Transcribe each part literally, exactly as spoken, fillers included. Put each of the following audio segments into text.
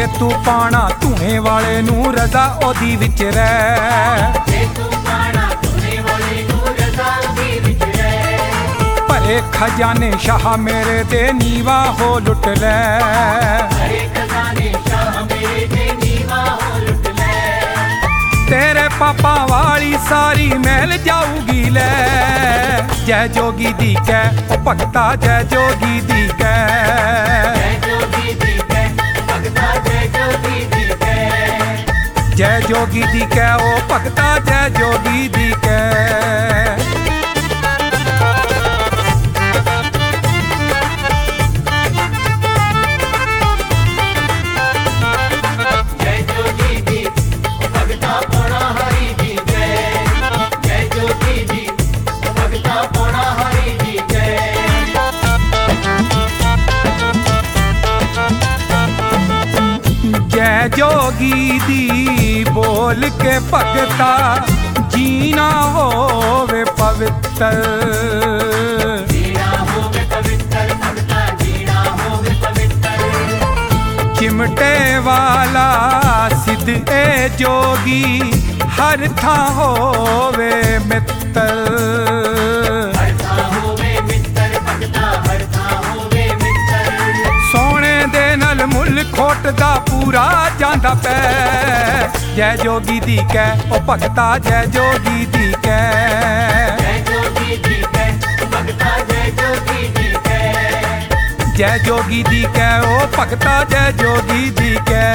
तू पाना धूने वाले नू रजा ओदी विच रह, जे तू पाना धूने वाले नू रजा ओदी विच रह। भरे खजाने शाह मेरे दे नीवा हो लुट लै, भरे खजाने शाह मेरे दे नीवा हो लुट लै। तेरे पापा वाली सारी महल जाऊगी लै, जय जोगी दी कै ओ भगता जय जोगी दी कै, जय जोगी दी कै भगता जय जोगी दी कै। जय जोगी दी कै ओ भगता जय जोगी दी कै। जय जोगी दी भगता पौड़ा हरि दी जय, जय जोगी दी भगता पौड़ा हरि दी जय। जय जोगी दी बोल के भगता जीना होवे पवित्र, जीना होवे पवित्र भगता जीना होवे पवित्र। चिमटे वाला सिद्ध ए जोगी हर था होवे मित्र, हर था होवे मित्र भगता हर था होवे मित्र। सोने दे नल मुल खोट दा पूरा जांदा पै, जय जोगी दी कै ओ भगता जय जोगी दी कै, जय जोगी दी कै भगता जय जोगी दी कै। जय जोगी दी कै ओ भगता जय जोगी दी कै।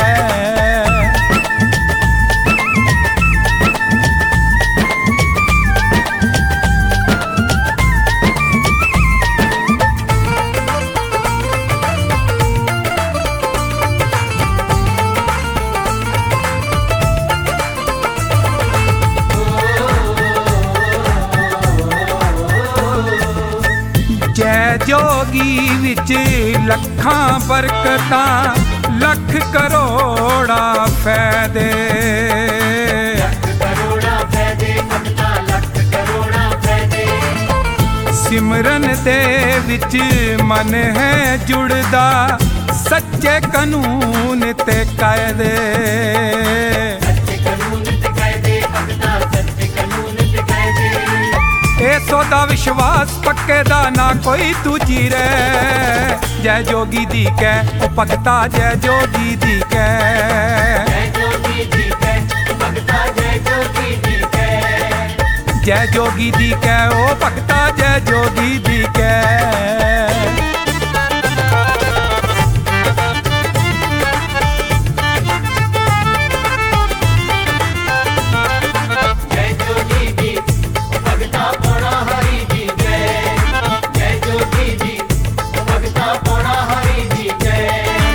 जय जोगी विच लखां बरकतां लख करोड़ा फैदे, लख करोड़ा फैदे भगता लख करोड़ा फैदे। सिमरन दे विच मन है जुड़दा सच्चे कानून ते कायदे, सच्चे कानून ते कायदे भगता सच्चे कानून ते कायदे। ए सौदा विश्वास पक्के दा ना कोई दूजी रे, जय जोगी दी कै ओ भगता जय जोगी दी कै, जय जोगी दी कै भगता जय जोगी दी कै। जय जोगी दी कै ओ भगता जय जोगी दी कै। जय जोगी दी भगता पौड़ा हरि दी जय, जय जोगी दी भगता पौड़ा हरि दी जय।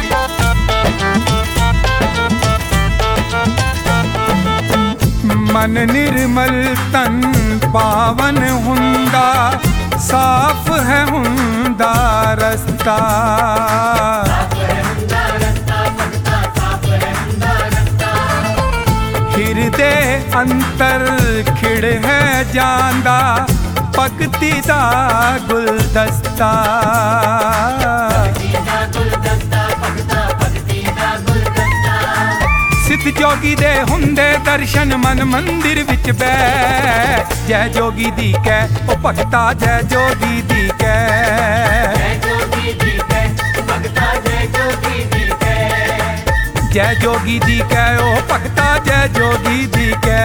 मन निर्मल तन पावन हुंदा साफ है हुंदा रस्ता, साफ है हुंदा रस्ता भगता साफ है हुंदा रस्ता। हिरदे अंतर खिड़ है जांदा भगती दा गुलदस्ता, भगती दा गुलदस्ता भगता भगती दा गुलदस्ता। सिद्ध जोगी दे हुंदे दर्शन मन मंदिर विच बैठ, जय जोगी दी कै ओ भगता जय जोगी दी कै, जय जोगी दी कै भगता जय जोगी दी कै। जय जोगी दी कै ओ भगता जय जोगी दी कै।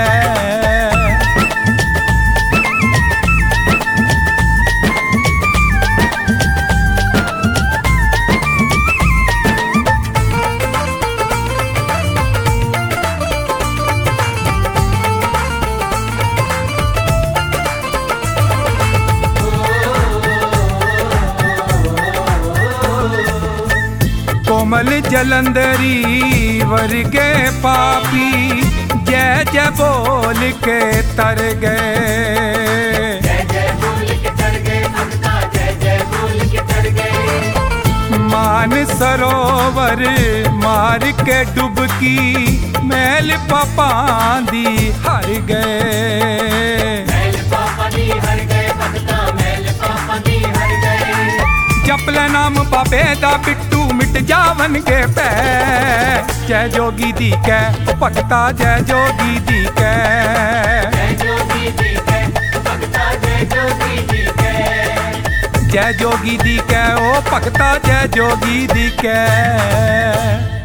कोमल जलंधरी वर्गे पापी जय जय बोल के तर गए, जय जय बोल के तर गए भगता जय जय बोल के तर गए। मान सरोवर मार के डुबकी मैल पापा दी हर गए, मैल पापा दी हर गए भगता मैल पापा दी हर गए। जपले नाम बाबे दा बिट्टू मिट जावनगे पै जय जोगी दी कै ओ भगता जय जोगी दी कै जय जोगी दी कै भगता जय जोगी दी कै जय जोगी दी कै ओ भगता जय जोगी दी कै।